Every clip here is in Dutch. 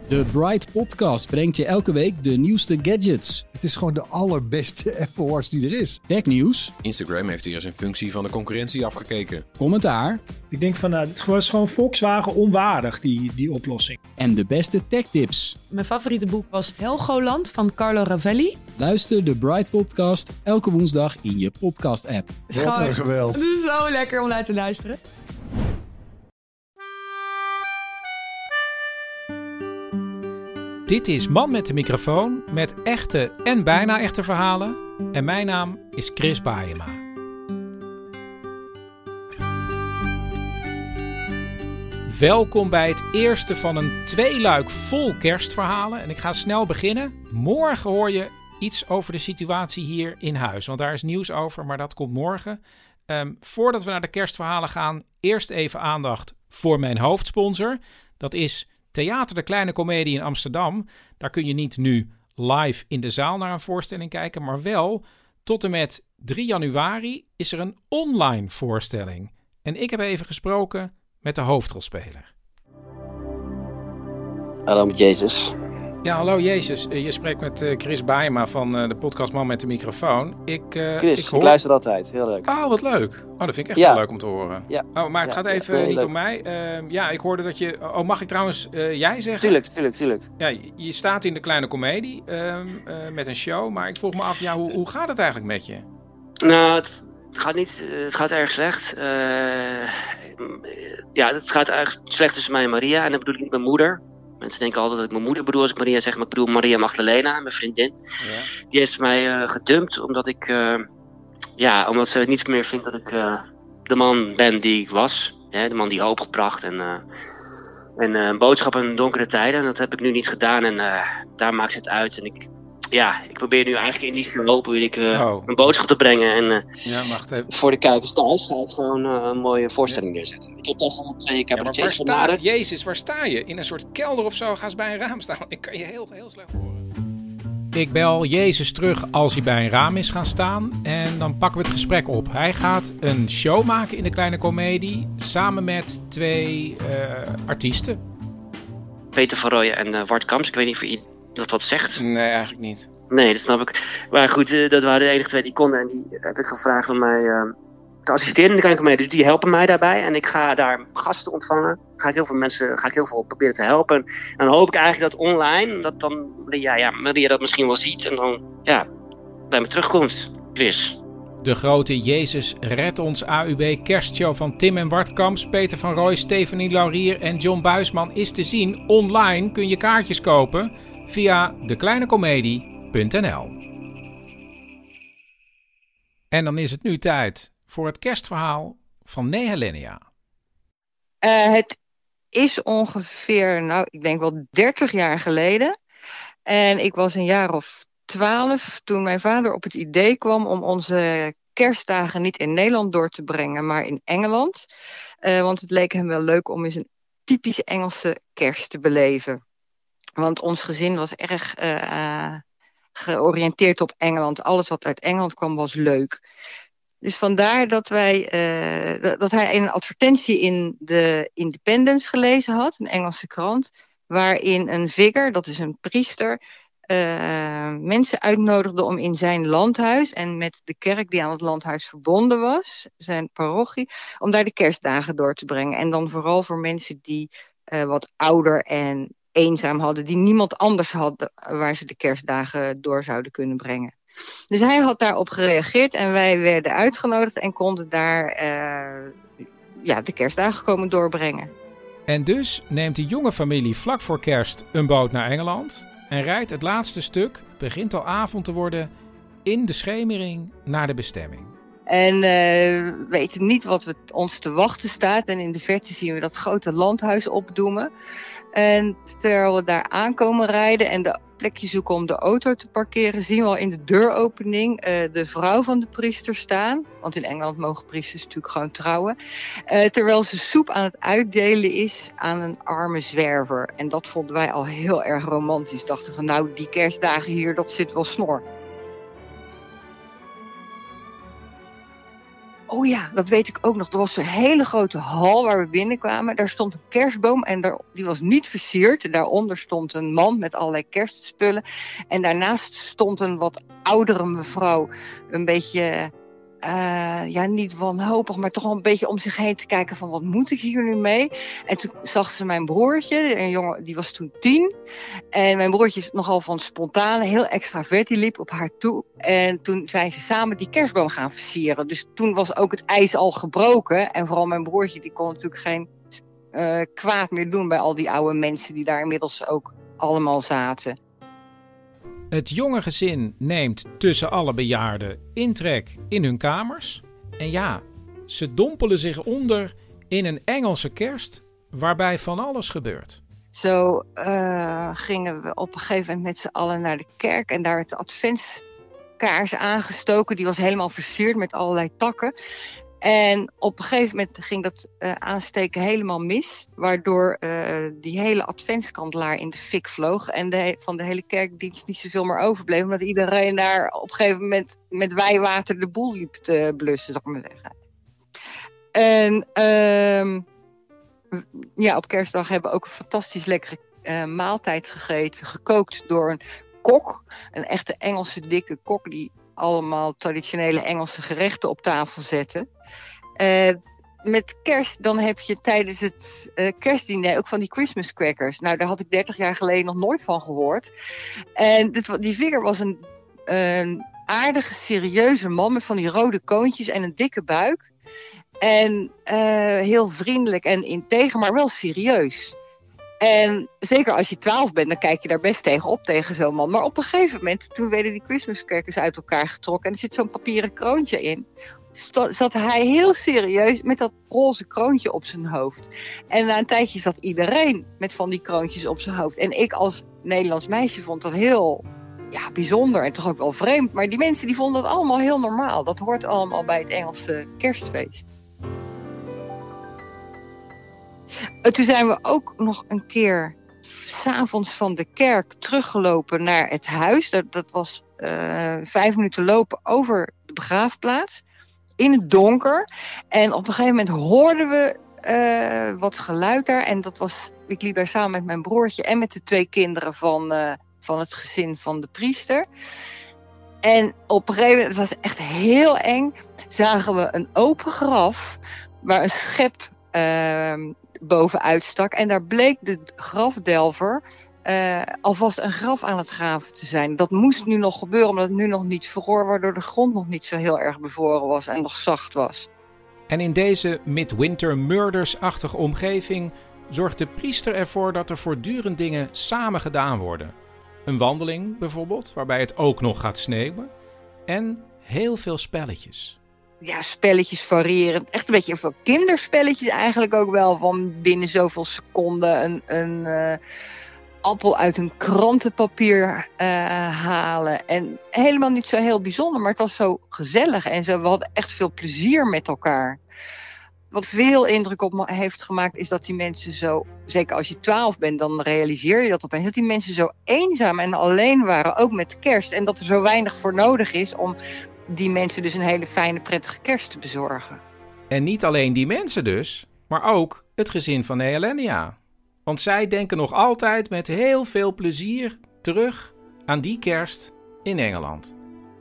De Bright Podcast brengt je elke week de nieuwste gadgets. Het is gewoon de allerbeste Apple Watch die er is. Technieuws. Instagram heeft weer eens een functie van de concurrentie afgekeken. Commentaar. Ik denk van, dit is gewoon Volkswagen onwaardig, die oplossing. En de beste techtips. Mijn favoriete boek was Helgoland van Carlo Ravelli. Luister de Bright Podcast elke woensdag in je podcast-app. Wat een geweld. Het is zo lekker om naar te luisteren. Dit is Man met de microfoon met echte en bijna echte verhalen. En mijn naam is Chris Baeyema. Welkom bij het eerste van een tweeluik vol kerstverhalen. En ik ga snel beginnen. Morgen hoor je iets over de situatie hier in huis. Want daar is nieuws over, maar dat komt morgen. Voordat we naar de kerstverhalen gaan, eerst even aandacht voor mijn hoofdsponsor. Dat is Theater de Kleine Comedie in Amsterdam. Daar kun je niet nu live in de zaal naar een voorstelling kijken, maar wel tot en met 3 januari is er een online voorstelling. En ik heb even gesproken met de hoofdrolspeler. Hallo met Jezus. Ja, hallo Jezus. Je spreekt met Chris Baeyema van de podcast Man met de microfoon. Chris, ik luister altijd. Heel leuk. Oh, wat leuk. Oh, dat vind ik echt heel leuk om te horen. Ja. Oh, maar het gaat even niet om mij. Ik hoorde dat je... Oh, mag ik trouwens jij zeggen? Tuurlijk. Ja, je staat in de Kleine Comedie met een show. Maar ik vroeg me af, hoe gaat het eigenlijk met je? Nou, het gaat niet... Het gaat erg slecht. Het gaat eigenlijk slecht tussen mij en Maria. En dan bedoel ik niet mijn moeder. Mensen denken altijd dat ik mijn moeder bedoel als ik Maria zeg, maar ik bedoel Maria Magdalena, mijn vriendin. Ja. Die heeft mij gedumpt omdat omdat ze niet meer vindt dat ik de man ben die ik was. De man die hoop gebracht en boodschap in donkere tijden. En dat heb ik nu niet gedaan en daar maakt ze het uit. En ik probeer nu eigenlijk in die stroop mijn boodschap te brengen. En voor de kijkers thuis ga ik gewoon een mooie voorstelling neerzetten. Ik heb daar van 2 cabaretiers benaderd. Jezus, waar sta je? In een soort kelder of zo? Ga eens bij een raam staan. Ik kan je heel slecht horen. Ik bel Jezus terug als hij bij een raam is gaan staan. En dan pakken we het gesprek op. Hij gaat een show maken in de Kleine Comedie. Samen met 2 artiesten. Peter van Rooyen en Wart Kamps. Ik weet niet of je dat wat zegt. Nee, eigenlijk niet. Nee, dat snap ik. Maar goed, dat waren de enige 2 die konden. En die heb ik gevraagd om mij te assisteren in de Kleine Comedie. Dus die helpen mij daarbij. En ik ga daar gasten ontvangen. Ga ik heel veel proberen te helpen. En dan hoop ik eigenlijk dat online, dat dan Maria dat misschien wel ziet. En dan bij me terugkomt. Chris. De grote Jezus Red Ons AUB kerstshow van Tim en Wart Kamps, Peter van Rooij, Stefanie Laurier en John Buisman is te zien. Online kun je kaartjes kopen via dekleinecomedie.nl. En dan is het nu tijd voor het kerstverhaal van Nehelenia. Het is ongeveer, ik denk wel 30 jaar geleden. En ik was een jaar of 12 toen mijn vader op het idee kwam om onze kerstdagen niet in Nederland door te brengen, maar in Engeland. Want het leek hem wel leuk om eens een typische Engelse kerst te beleven. Want ons gezin was erg georiënteerd op Engeland. Alles wat uit Engeland kwam was leuk. Dus vandaar dat hij een advertentie in de Independence gelezen had, een Engelse krant, waarin een vicar, dat is een priester, mensen uitnodigde om in zijn landhuis en met de kerk die aan het landhuis verbonden was, zijn parochie, om daar de kerstdagen door te brengen. En dan vooral voor mensen die wat ouder en eenzaam hadden, die niemand anders hadden waar ze de kerstdagen door zouden kunnen brengen. Dus hij had daarop gereageerd en wij werden uitgenodigd en konden daar de kerstdagen komen doorbrengen. En dus neemt de jonge familie vlak voor kerst een boot naar Engeland en rijdt het laatste stuk, het begint al avond te worden, in de schemering naar de bestemming. En weten niet wat ons te wachten staat. En in de verte zien we dat grote landhuis opdoemen. En terwijl we daar aankomen rijden en de plekje zoeken om de auto te parkeren, zien we al in de deuropening de vrouw van de priester staan. Want in Engeland mogen priesters natuurlijk gewoon trouwen. Terwijl ze soep aan het uitdelen is aan een arme zwerver. En dat vonden wij al heel erg romantisch. Dachten van die kerstdagen hier, dat zit wel snor. Oh ja, dat weet ik ook nog. Er was een hele grote hal waar we binnenkwamen. Daar stond een kerstboom en die was niet versierd. Daaronder stond een man met allerlei kerstspullen. En daarnaast stond een wat oudere mevrouw. Een beetje, niet wanhopig, maar toch wel een beetje om zich heen te kijken van wat moet ik hier nu mee? En toen zag ze mijn broertje, een jongen, die was toen 10. En mijn broertje is nogal van spontane, heel extravert, die liep op haar toe. En toen zijn ze samen die kerstboom gaan versieren. Dus toen was ook het ijs al gebroken. En vooral mijn broertje, die kon natuurlijk geen kwaad meer doen bij al die oude mensen die daar inmiddels ook allemaal zaten. Het jonge gezin neemt tussen alle bejaarden intrek in hun kamers. En ja, ze dompelen zich onder in een Engelse kerst waarbij van alles gebeurt. Zo gingen we op een gegeven moment met z'n allen naar de kerk. En daar werd de adventskaars aangestoken. Die was helemaal versierd met allerlei takken. En op een gegeven moment ging dat aansteken helemaal mis. Waardoor die hele adventskandelaar in de fik vloog. En van de hele kerkdienst niet zoveel meer overbleef. Omdat iedereen daar op een gegeven moment met wijwater de boel liep te blussen, zal ik maar zeggen. En op kerstdag hebben we ook een fantastisch lekkere maaltijd gegeten. Gekookt door een kok. Een echte Engelse dikke kok die allemaal traditionele Engelse gerechten op tafel zette. Met kerst dan heb je tijdens het kerstdiner ook van die Christmas crackers. Nou, daar had ik 30 jaar geleden nog nooit van gehoord. En die vicar was een aardige, serieuze man met van die rode koontjes en een dikke buik. En heel vriendelijk en integer, maar wel serieus. En zeker als je 12 bent, dan kijk je daar best tegenop tegen zo'n man. Maar op een gegeven moment, toen werden die Christmas crackers uit elkaar getrokken en er zit zo'n papieren kroontje in, zat hij heel serieus met dat roze kroontje op zijn hoofd. En na een tijdje zat iedereen met van die kroontjes op zijn hoofd. En ik als Nederlands meisje vond dat heel bijzonder en toch ook wel vreemd. Maar die mensen die vonden dat allemaal heel normaal. Dat hoort allemaal bij het Engelse kerstfeest. Toen zijn we ook nog een keer 's avonds van de kerk teruggelopen naar het huis. Dat was 5 minuten lopen over de begraafplaats. In het donker. En op een gegeven moment hoorden we wat geluid daar. En ik liep daar samen met mijn broertje en met de 2 kinderen van het gezin van de priester. En op een gegeven moment, het was echt heel eng, zagen we een open graf waar een schep bovenuit stak. En daar bleek de grafdelver alvast een graf aan het graven te zijn. Dat moest nu nog gebeuren, omdat het nu nog niet vroor, waardoor de grond nog niet zo heel erg bevroren was en nog zacht was. En in deze Midwinter Murders-achtige omgeving zorgt de priester ervoor dat er voortdurend dingen samen gedaan worden. Een wandeling bijvoorbeeld, waarbij het ook nog gaat sneeuwen. En heel veel spelletjes. Ja, spelletjes variërend. Echt een beetje van kinderspelletjes eigenlijk ook wel. Van binnen zoveel seconden een appel uit een krantenpapier halen. En helemaal niet zo heel bijzonder, maar het was zo gezellig. En we hadden echt veel plezier met elkaar. Wat veel indruk op me heeft gemaakt is dat die mensen zo, zeker als je 12 bent, dan realiseer je dat opeens, dat die mensen zo eenzaam en alleen waren, ook met kerst. En dat er zo weinig voor nodig is om die mensen dus een hele fijne, prettige kerst te bezorgen. En niet alleen die mensen dus, maar ook het gezin van Helenia. Want zij denken nog altijd met heel veel plezier terug aan die kerst in Engeland.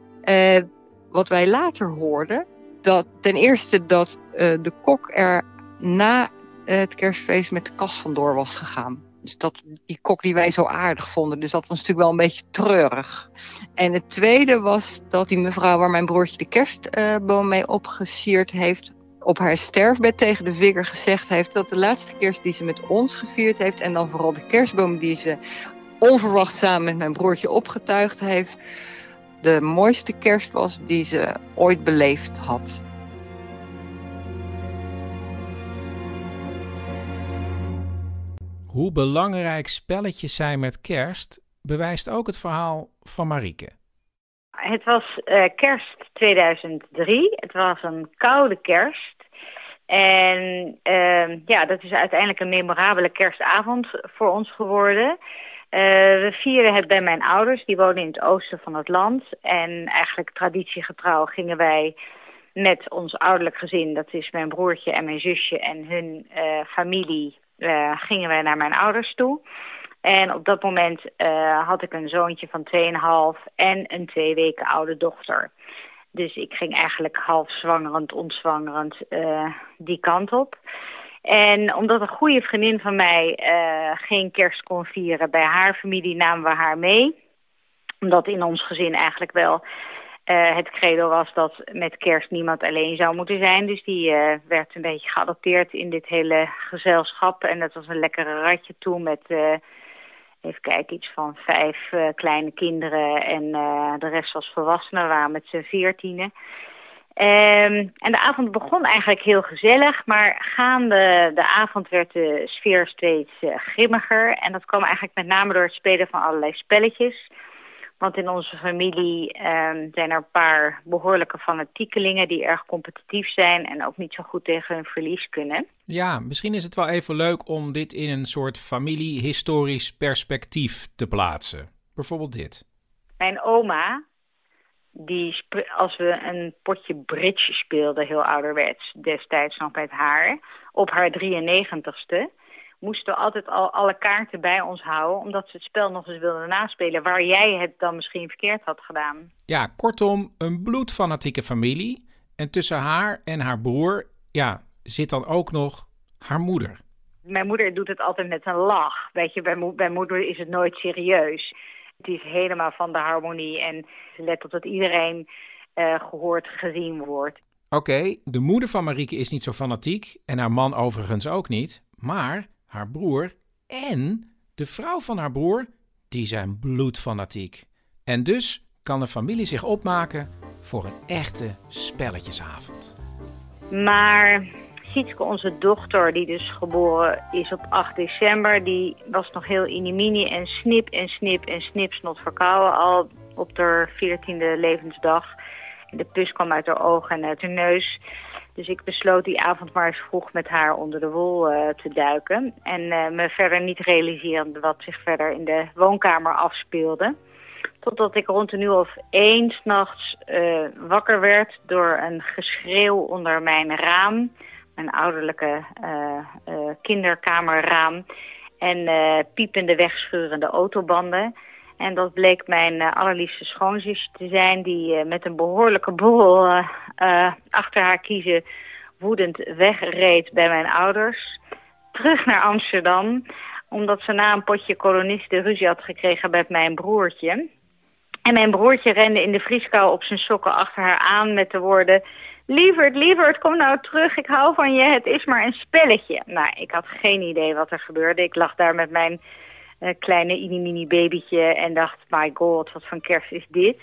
Wat wij later hoorden, dat ten eerste dat de kok er na het kerstfeest met de kast vandoor was gegaan. Dus die kok die wij zo aardig vonden. Dus dat was natuurlijk wel een beetje treurig. En het tweede was dat die mevrouw waar mijn broertje de kerstboom mee opgesierd heeft, op haar sterfbed tegen de vicar gezegd heeft dat de laatste kerst die ze met ons gevierd heeft, en dan vooral de kerstboom die ze onverwacht samen met mijn broertje opgetuigd heeft, de mooiste kerst was die ze ooit beleefd had. Hoe belangrijk spelletjes zijn met kerst, bewijst ook het verhaal van Marieke. Het was kerst 2003. Het was een koude kerst. En dat is uiteindelijk een memorabele kerstavond voor ons geworden. We vieren het bij mijn ouders. Die wonen in het oosten van het land. En eigenlijk traditiegetrouw gingen wij met ons ouderlijk gezin. Dat is mijn broertje en mijn zusje en hun familie. Gingen wij naar mijn ouders toe. En op dat moment had ik een zoontje van 2,5 en een 2 weken oude dochter. Dus ik ging eigenlijk half zwangerend, ontzwangerend die kant op. En omdat een goede vriendin van mij geen kerst kon vieren bij haar familie, namen we haar mee. Omdat in ons gezin eigenlijk wel het credo was dat met kerst niemand alleen zou moeten zijn. Dus die werd een beetje geadopteerd in dit hele gezelschap. En dat was een lekkere ratje toe met, even kijken, iets van 5 kleine kinderen. En de rest was volwassenen, we waren met z'n 14. En de avond begon eigenlijk heel gezellig, maar gaande de avond werd de sfeer steeds grimmiger. En dat kwam eigenlijk met name door het spelen van allerlei spelletjes. Want in onze familie zijn er een paar behoorlijke fanatiekelingen die erg competitief zijn en ook niet zo goed tegen hun verlies kunnen. Ja, misschien is het wel even leuk om dit in een soort familiehistorisch perspectief te plaatsen. Bijvoorbeeld dit. Mijn oma, als we een potje bridge speelden, heel ouderwets, destijds nog met haar, op haar 93ste... moesten we altijd al alle kaarten bij ons houden, omdat ze het spel nog eens wilden naspelen, waar jij het dan misschien verkeerd had gedaan. Ja, kortom, een bloedfanatieke familie. En tussen haar en haar broer, zit dan ook nog haar moeder. Mijn moeder doet het altijd met een lach. Weet je, bij moeder is het nooit serieus. Het is helemaal van de harmonie en ze let op dat iedereen gehoord, gezien wordt. Oké, de moeder van Marieke is niet zo fanatiek en haar man overigens ook niet, maar haar broer en de vrouw van haar broer, die zijn bloedfanatiek. En dus kan de familie zich opmaken voor een echte spelletjesavond. Maar Sietske, onze dochter, die dus geboren is op 8 december... die was nog heel inimini en snipsnot verkouden al op haar 14e levensdag. En de pus kwam uit haar ogen en uit haar neus. Dus ik besloot die avond maar eens vroeg met haar onder de wol te duiken. En me verder niet realiserend wat zich verder in de woonkamer afspeelde. Totdat ik rond 1:00 s'nachts wakker werd door een geschreeuw onder mijn raam. Mijn ouderlijke kinderkamerraam. En piepende, wegschurende autobanden. En dat bleek mijn allerliefste schoonzusje te zijn, die met een behoorlijke boel achter haar kiezen woedend wegreed bij mijn ouders. Terug naar Amsterdam, omdat ze na een potje kolonisten ruzie had gekregen met mijn broertje. En mijn broertje rende in de vrieskou op zijn sokken achter haar aan met de woorden: Lieverd, kom nou terug, ik hou van je, het is maar een spelletje. Nou, ik had geen idee wat er gebeurde. Ik lag daar met mijn kleine mini babytje en dacht, my god, wat voor kerst is dit?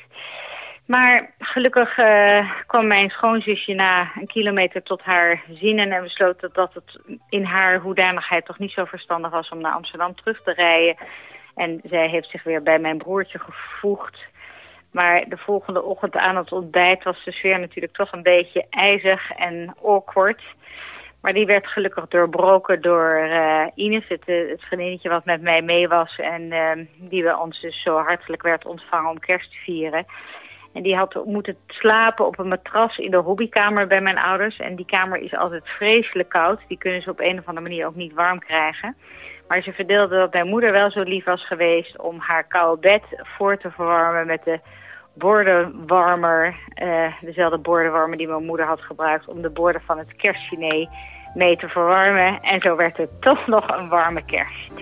Maar gelukkig kwam mijn schoonzusje na 1 kilometer tot haar zinnen en besloot dat het in haar hoedanigheid toch niet zo verstandig was om naar Amsterdam terug te rijden. En zij heeft zich weer bij mijn broertje gevoegd. Maar de volgende ochtend aan het ontbijt was de sfeer natuurlijk toch een beetje ijzig en awkward. Maar die werd gelukkig doorbroken door Ines, het vriendinnetje wat met mij mee was. En die bij ons dus zo hartelijk werd ontvangen om kerst te vieren. En die had moeten slapen op een matras in de hobbykamer bij mijn ouders. En die kamer is altijd vreselijk koud. Die kunnen ze op een of andere manier ook niet warm krijgen. Maar ze verdeelde dat mijn moeder wel zo lief was geweest om haar koude bed voor te verwarmen met de bordenwarmer. Dezelfde bordenwarmer die mijn moeder had gebruikt om de borden van het kerstdiner mee te verwarmen. En zo werd het toch nog een warme kerst.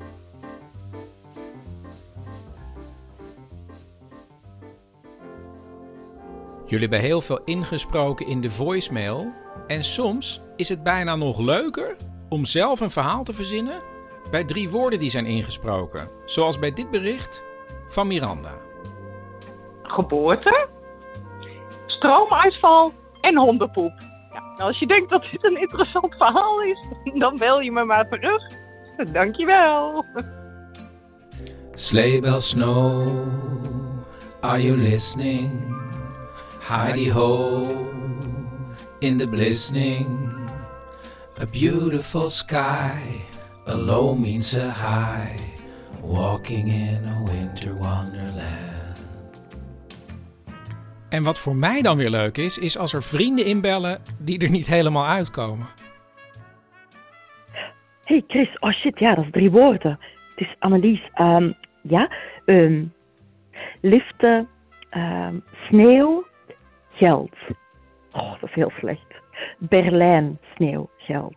Jullie hebben heel veel ingesproken in de voicemail. En soms is het bijna nog leuker om zelf een verhaal te verzinnen bij 3 woorden die zijn ingesproken. Zoals bij dit bericht van Miranda. Geboorte, stroomuitval en hondenpoep. Ja, nou, als je denkt dat dit een interessant verhaal is, dan bel je me maar terug. Dankjewel. Sleigh bells snow, are you listening? Heidi ho, in the glistening. A beautiful sky, a low means a high. Walking in a winter wonderland. En wat voor mij dan weer leuk is als er vrienden inbellen die er niet helemaal uitkomen. Hey Chris, oh shit, ja, dat is 3 woorden. Het is Annelies. Liften, sneeuw, geld. Oh, dat is heel slecht. Berlijn, sneeuw, geld.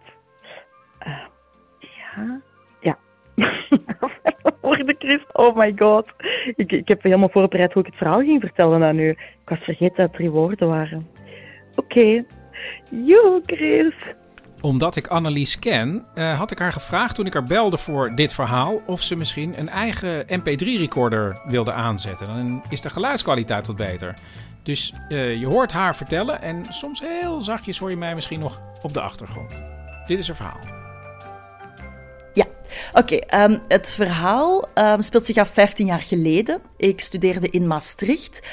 Ja. Woorden, Chris, oh my god. Ik heb helemaal voorbereid hoe ik het verhaal ging vertellen aan u. Ik was vergeten dat het 3 woorden waren. Oké. Joe, Chris. Omdat ik Annelies ken, had ik haar gevraagd toen ik haar belde voor dit verhaal of ze misschien een eigen mp3-recorder wilde aanzetten. Dan is de geluidskwaliteit wat beter. Dus je hoort haar vertellen en soms heel zachtjes hoor je mij misschien nog op de achtergrond. Dit is haar verhaal. Ja, oké. Het verhaal speelt zich af 15 jaar geleden. Ik studeerde in Maastricht.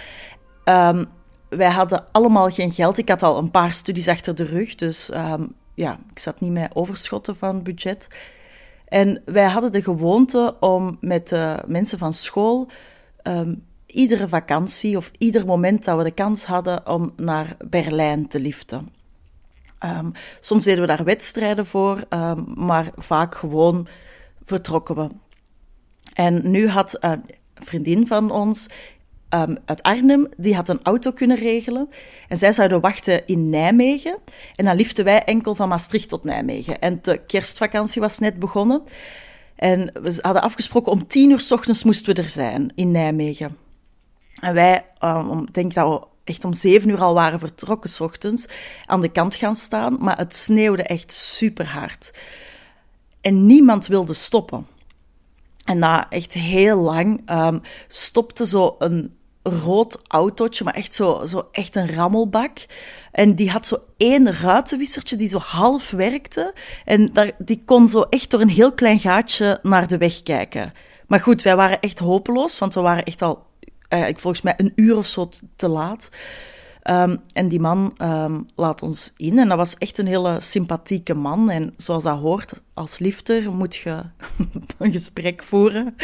Wij hadden allemaal geen geld. Ik had al een paar studies achter de rug, dus ik zat niet met overschotten van budget. En wij hadden de gewoonte om met de mensen van school iedere vakantie of ieder moment dat we de kans hadden om naar Berlijn te liften. Soms deden we daar wedstrijden voor, maar vaak gewoon vertrokken we. En nu had een vriendin van ons uit Arnhem, die had een auto kunnen regelen. En zij zouden wachten in Nijmegen. En dan liften wij enkel van Maastricht tot Nijmegen. En de kerstvakantie was net begonnen. En we hadden afgesproken om 10:00 's ochtends moesten we er zijn in Nijmegen. En wij, denk dat we echt om 7:00 al waren vertrokken 's ochtends, aan de kant gaan staan. Maar het sneeuwde echt super hard. En niemand wilde stoppen. En na echt heel lang stopte zo een rood autootje, maar echt zo echt een rammelbak. En die had zo 1 ruitenwissertje die zo half werkte. En die kon zo echt door een heel klein gaatje naar de weg kijken. Maar goed, wij waren echt hopeloos, want we waren echt al, volgens mij 1 uur of zo te laat. En die man laat ons in. En dat was echt een hele sympathieke man. En zoals dat hoort, als lifter moet je een gesprek voeren.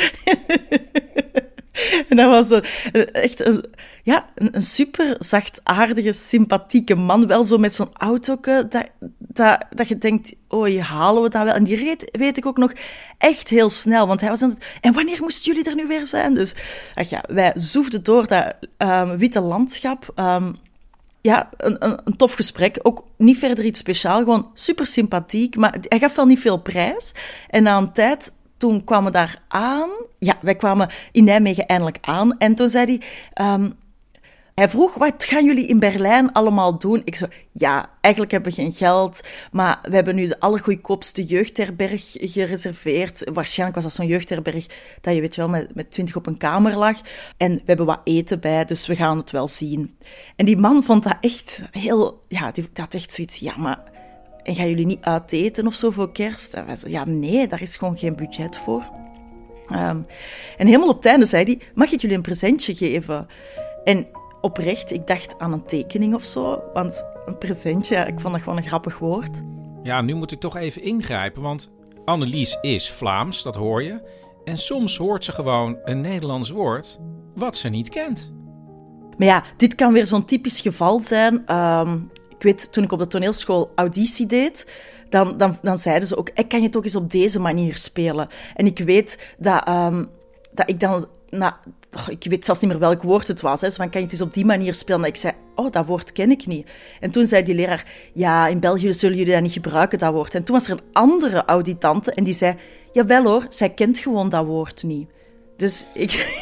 En dat was echt een super zachtaardige, sympathieke man. Wel zo met zo'n autoke dat je denkt, oh, halen we dat wel? En die reed, weet ik ook nog, echt heel snel. Want hij was aan het... En wanneer moesten jullie er nu weer zijn? Dus wij zoefden door dat witte landschap. Een tof gesprek. Ook niet verder iets speciaals. Gewoon super sympathiek. Maar hij gaf wel niet veel prijs. En na een tijd... Toen kwamen we daar aan. Ja, wij kwamen in Nijmegen eindelijk aan. En toen zei hij... Hij vroeg, wat gaan jullie in Berlijn allemaal doen? Ik zei, ja, eigenlijk hebben we geen geld. Maar we hebben nu de allergoedkoopste jeugdherberg gereserveerd. Waarschijnlijk was dat zo'n jeugdherberg dat je weet wel met 20 op een kamer lag. En we hebben wat eten bij, dus we gaan het wel zien. En die man vond dat echt heel... Ja, die had echt zoiets... Ja, maar... En gaan jullie niet uit eten of zo voor kerst? En wij zeiden, ja, nee, daar is gewoon geen budget voor. En helemaal op het einde zei hij, mag ik jullie een presentje geven? En oprecht, ik dacht aan een tekening of zo. Want een presentje, ik vond dat gewoon een grappig woord. Ja, nu moet ik toch even ingrijpen, want Annelies is Vlaams, dat hoor je. En soms hoort ze gewoon een Nederlands woord wat ze niet kent. Maar ja, dit kan weer zo'n typisch geval zijn... Ik weet, toen ik op de toneelschool auditie deed, dan zeiden ze ook, kan je toch eens op deze manier spelen? En ik weet dat ik dan... ik weet zelfs niet meer welk woord het was. Hè, zo van, kan je het eens op die manier spelen? En ik zei, dat woord ken ik niet. En toen zei die leraar, ja, in België zullen jullie dat niet gebruiken, dat woord. En toen was er een andere auditante en die zei, jawel hoor, zij kent gewoon dat woord niet. Dus ik...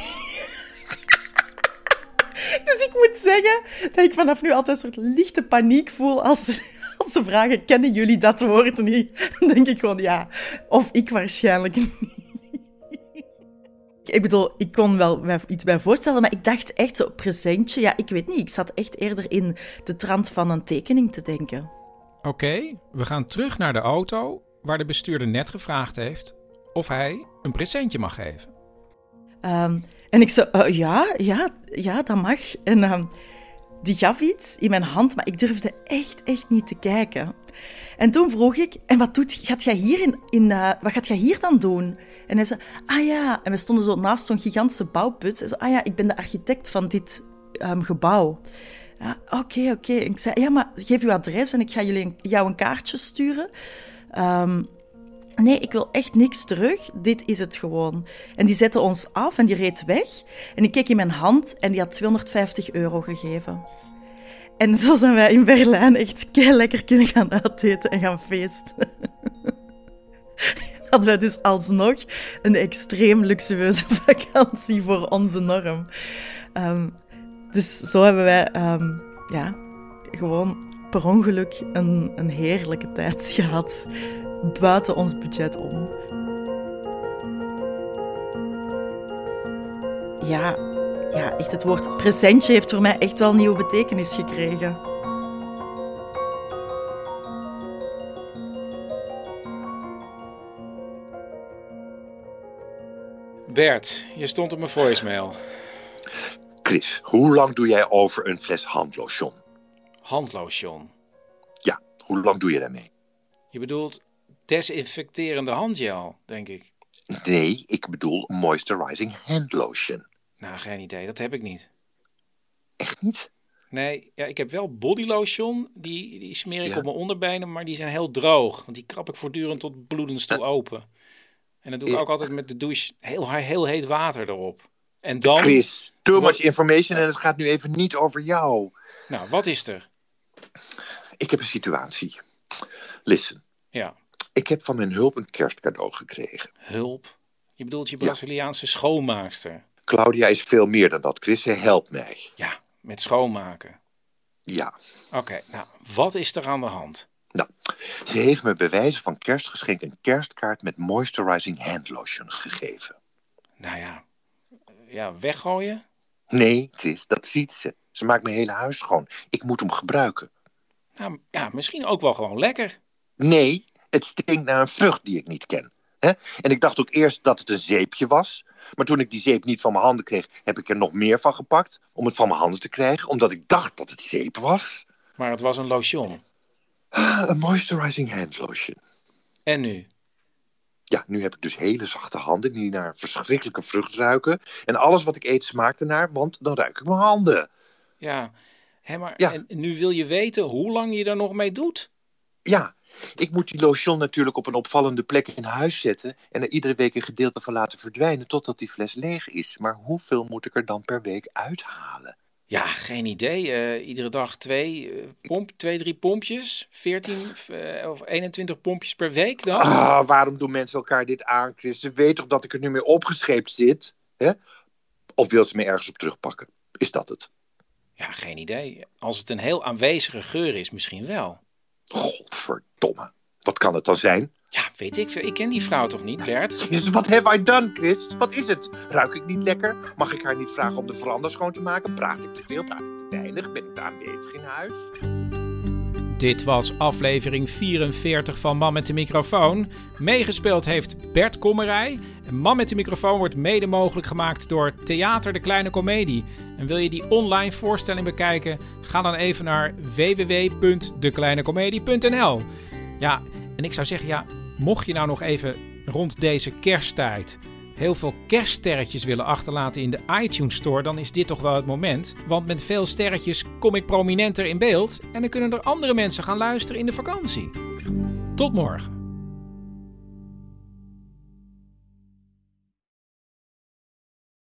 Dus ik moet zeggen dat ik vanaf nu altijd een soort lichte paniek voel als ze vragen, kennen jullie dat woord niet? Dan denk ik gewoon, ja. Of ik waarschijnlijk niet. Ik bedoel, ik kon wel iets bij voorstellen, maar ik dacht echt zo, presentje, ja, ik weet niet. Ik zat echt eerder in de trant van een tekening te denken. Oké, we gaan terug naar de auto, waar de bestuurder net gevraagd heeft of hij een presentje mag geven. En ik zei, ja, dat mag. En die gaf iets in mijn hand, maar ik durfde echt niet te kijken. En toen vroeg ik, en wat gaat jij hier dan doen? En hij zei, ja. En we stonden zo naast zo'n gigantische bouwput. Hij zei, ja, ik ben de architect van dit gebouw. Ja, oké. Ik zei, ja, maar geef uw adres en ik ga jou een kaartje sturen. Nee, ik wil echt niks terug. Dit is het gewoon. En die zette ons af en die reed weg. En ik keek in mijn hand en die had €250 gegeven. En zo zijn wij in Berlijn echt lekker kunnen gaan uiteten en gaan feesten. Hadden wij dus alsnog een extreem luxueuze vakantie voor onze norm. Dus zo hebben wij gewoon per ongeluk een heerlijke tijd gehad. Buiten ons budget om. Ja, echt het woord presentje heeft voor mij echt wel nieuwe betekenis gekregen. Bert, je stond op mijn voicemail. Chris, hoe lang doe jij over een fles handlotion? Handlotion? Ja, hoe lang doe je daarmee? Je bedoelt desinfecterende handgel, denk ik. Nee, ik bedoel moisturizing handlotion. Nou, geen idee. Dat heb ik niet. Echt niet? Nee, ja, ik heb wel bodylotion. Die smeer ik op mijn onderbenen, maar die zijn heel droog. Want die krab ik voortdurend tot bloedens toe open. En dat doe ik ook altijd met de douche. Heel heet water erop. En dan... Chris, too much information en het gaat nu even niet over jou. Nou, wat is er? Ik heb een situatie. Listen. Ja. Ik heb van mijn hulp een kerstcadeau gekregen. Hulp? Je bedoelt je Braziliaanse schoonmaakster? Claudia is veel meer dan dat, Chris. Zij helpt mij. Ja, met schoonmaken. Ja. Oké, nou, wat is er aan de hand? Nou, ze heeft me bij wijze van kerstgeschenk een kerstkaart met moisturizing handlotion gegeven. Nou ja, weggooien? Nee, Chris, dat ziet ze. Ze maakt mijn hele huis schoon. Ik moet hem gebruiken. Nou ja, misschien ook wel gewoon lekker. Nee, het stinkt naar een vrucht die ik niet ken. Hè? En ik dacht ook eerst dat het een zeepje was. Maar toen ik die zeep niet van mijn handen kreeg, heb ik er nog meer van gepakt om het van mijn handen te krijgen. Omdat ik dacht dat het zeep was. Maar het was een lotion. Een moisturizing handlotion. En nu? Ja, nu heb ik dus hele zachte handen die naar verschrikkelijke vrucht ruiken. En alles wat ik eet smaakt ernaar, want dan ruik ik mijn handen. Ja, maar en nu wil je weten hoe lang je er nog mee doet? Ja, ik moet die lotion natuurlijk op een opvallende plek in huis zetten en er iedere week een gedeelte van laten verdwijnen totdat die fles leeg is. Maar hoeveel moet ik er dan per week uithalen? Ja, geen idee. Iedere dag 2, 3 pompjes. 14 of 21 pompjes per week dan? Waarom doen mensen elkaar dit aan, Chris? Ze weten toch dat ik er nu mee opgescheept zit? Hè? Of wil ze me ergens op terugpakken? Is dat het? Ja, geen idee. Als het een heel aanwezige geur is, misschien wel. Godverdomme. Wat kan het dan zijn? Ja, weet ik veel. Ik ken die vrouw toch niet, Bert? Jezus, wat have I done, Chris? Wat is het? Ruik ik niet lekker? Mag ik haar niet vragen om de veranda schoon te maken? Praat ik te veel? Praat ik te weinig? Ben ik te aanwezig in huis? Dit was aflevering 44 van Man met de Microfoon. Meegespeeld heeft Bert Kommerij. Man met de Microfoon wordt mede mogelijk gemaakt door Theater de Kleine Comedie. En wil je die online voorstelling bekijken? Ga dan even naar www.dekleinecomedie.nl. Ja, en ik zou zeggen, mocht je nou nog even rond deze kersttijd heel veel kerststerretjes willen achterlaten in de iTunes Store, dan is dit toch wel het moment. Want met veel sterretjes kom ik prominenter in beeld en dan kunnen er andere mensen gaan luisteren in de vakantie. Tot morgen.